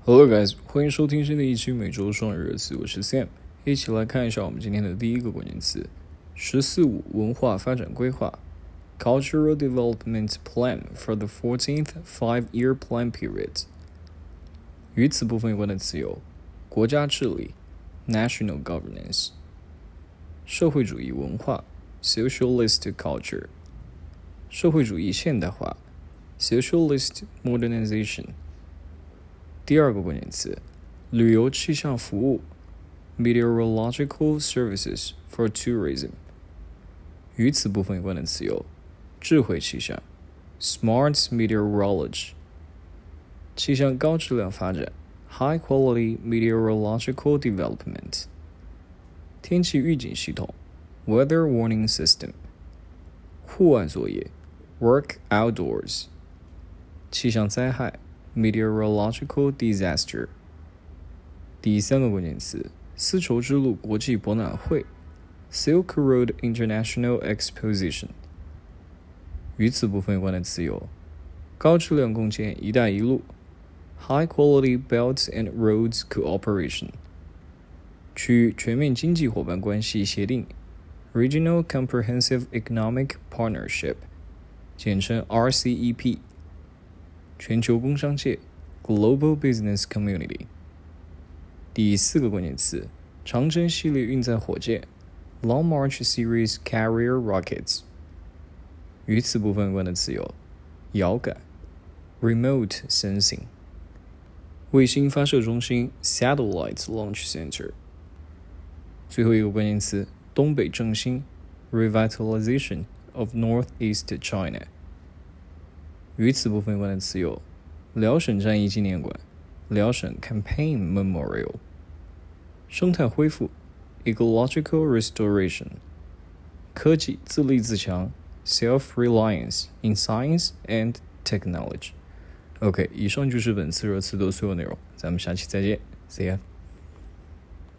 Hello guys， 欢迎收听新的一期每周双语热词，我是 Sam， 一起来看一下我们今天的第一个关键词“14.5 文化发展规划 Cultural Development Plan for the 14th Five-Year Plan Period”。与此部分有关的词有国家治理 National Governance， 社会主义文化 Socialist Culture， 社会主义现代化 Socialist Modernization。第二个关键词，旅游气象服务 Meteorological Services for Tourism。与此部分有关的词有智慧气象 Smart Meteorology， 气象高质量发展 High Quality Meteorological Development， 天气预警系统 Weather Warning System， 户外作业 Work Outdoors， 气象灾害Meteorological disaster。 第三个关键词，丝绸之路国际博览会 Silk Road International Exposition。 与此部分有关的词有高质量共建一带一路 High Quality Belt and Roads Cooperation， 区域全面经济伙伴关系协定 Regional Comprehensive Economic Partnership， 简称 RCEP，全球工商界 Global Business Community。 第四个关键词，长征系列运载火箭 Long March Series Carrier Rockets。 与此部分有关的词有遥感 Remote Sensing， 卫星发射中心 Satellite Launch Center。 最后一个关键词，东北振兴 Revitalization of Northeast China。与此部分有关的词有辽沈战役纪念馆 辽沈 Campaign Memorial， 生态恢复 Ecological Restoration， 科技自立自强 Self-Reliance in Science and Technology。 OK， 以上就是本次热词的所有内容，咱们下期再见 See ya。